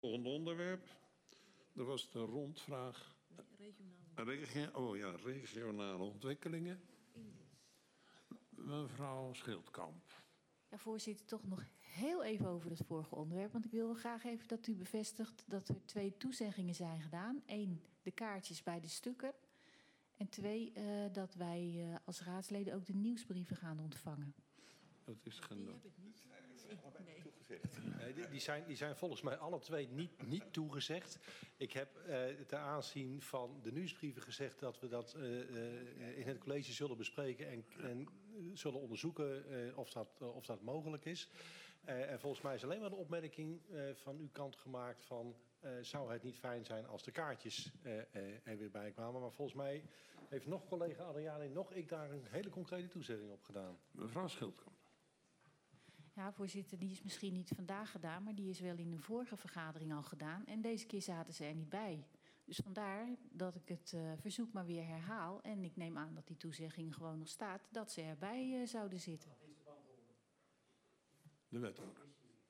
Volgende onderwerp. Dat was de rondvraag. Regionale ontwikkelingen. Mevrouw Schildkamp. Ja, voorzitter, toch nog heel even over het vorige onderwerp. Want ik wil graag even dat u bevestigt dat er 2 toezeggingen zijn gedaan. 1, de kaartjes bij de stukken. En 2, dat wij als raadsleden ook de nieuwsbrieven gaan ontvangen. Dat is gedaan. Die heb ik niet. Nee, die zijn volgens mij alle 2 niet toegezegd. Ik heb ten aanzien van de nieuwsbrieven gezegd dat we dat in het college zullen bespreken en zullen onderzoeken of dat mogelijk is. En volgens mij is alleen maar de opmerking van uw kant gemaakt van zou het niet fijn zijn als de kaartjes er weer bij kwamen. Maar volgens mij heeft nog collega Adriani, nog ik daar een hele concrete toezegging op gedaan. Mevrouw Schildkamp. Ja, voorzitter, die is misschien niet vandaag gedaan, maar die is wel in de vorige vergadering al gedaan. En deze keer zaten ze er niet bij. Dus vandaar dat ik het verzoek maar weer herhaal. En ik neem aan dat die toezegging gewoon nog staat, dat ze erbij zouden zitten. De wethouder.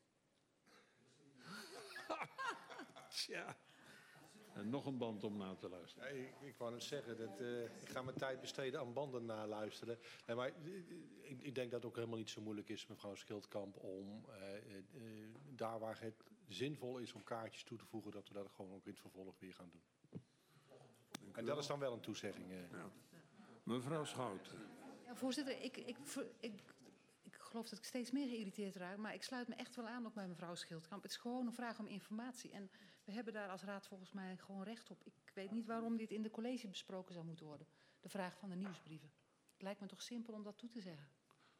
Tja. En nog een band om na te luisteren. Ja, ik wou net zeggen, dat, ik ga mijn tijd besteden aan banden naluisteren. Nee, maar ik denk dat het ook helemaal niet zo moeilijk is, mevrouw Schildkamp, om daar waar het zinvol is om kaartjes toe te voegen, dat we dat gewoon ook in het vervolg weer gaan doen. En dat is dan wel een toezegging. Ja. Mevrouw Schouten. Ja, voorzitter, ik geloof dat ik steeds meer geïrriteerd raak, maar ik sluit me echt wel aan op bij mevrouw Schildkamp. Het is gewoon een vraag om informatie. En we hebben daar als raad volgens mij gewoon recht op. Ik weet niet waarom dit in de college besproken zou moeten worden. De vraag van de nieuwsbrieven. Het lijkt me toch simpel om dat toe te zeggen.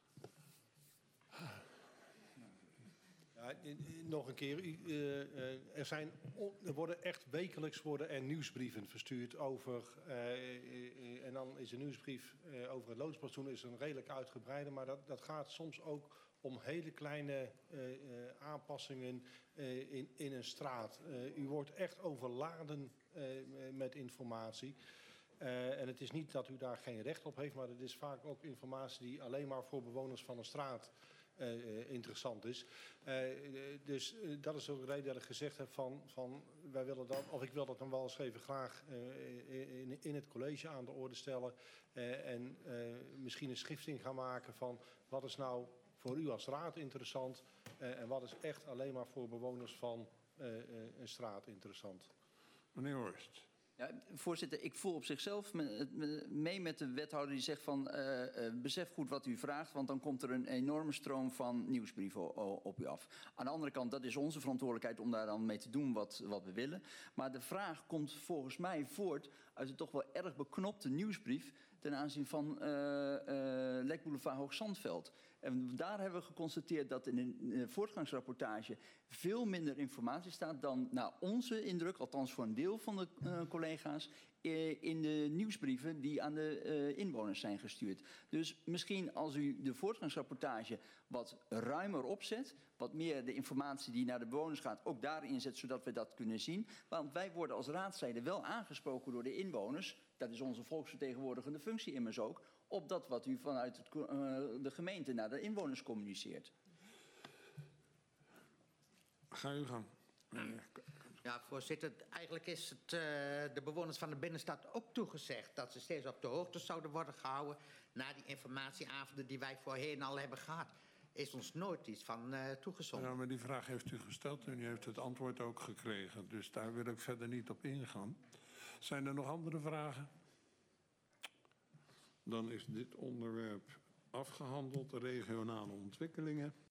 Ja, nog een keer, er worden echt wekelijks nieuwsbrieven verstuurd over, en dan is een nieuwsbrief over het loodsplantsoen is een redelijk uitgebreide, maar dat gaat soms ook om hele kleine aanpassingen in een straat. U wordt echt overladen met informatie. En het is niet dat u daar geen recht op heeft, maar het is vaak ook informatie die alleen maar voor bewoners van een straat interessant is. Dus dat is ook de reden dat ik gezegd heb van wij willen dat, of ik wil dat dan wel eens even graag in het college aan de orde stellen. En misschien een schifting gaan maken van wat is nou voor u als raad interessant en wat is echt alleen maar voor bewoners van een straat interessant. Meneer Horst. Ja, voorzitter, ik voel op zichzelf mee met de wethouder die zegt van besef goed wat u vraagt, want dan komt er een enorme stroom van nieuwsbrieven op u af. Aan de andere kant, dat is onze verantwoordelijkheid om daar dan mee te doen wat we willen. Maar de vraag komt volgens mij voort uit een toch wel erg beknopte nieuwsbrief ten aanzien van Lek Boulevard Hoogzandveld. En daar hebben we geconstateerd dat in de voortgangsrapportage veel minder informatie staat dan naar onze indruk, althans voor een deel van de collega's, in de nieuwsbrieven die aan de inwoners zijn gestuurd. Dus misschien als u de voortgangsrapportage wat ruimer opzet, wat meer de informatie die naar de bewoners gaat ook daarin zet, zodat we dat kunnen zien. Want wij worden als raadsleden wel aangesproken door de inwoners, dat is onze volksvertegenwoordigende functie immers ook, op dat wat u vanuit de gemeente naar de inwoners communiceert. Ga uw gang. Ja, voorzitter, eigenlijk is het de bewoners van de binnenstad ook toegezegd dat ze steeds op de hoogte zouden worden gehouden. Na die informatieavonden die wij voorheen al hebben gehad, is ons nooit iets van toegezonden. Ja, maar die vraag heeft u gesteld en u heeft het antwoord ook gekregen. Dus daar wil ik verder niet op ingaan. Zijn er nog andere vragen? Dan is dit onderwerp afgehandeld, de regionale ontwikkelingen.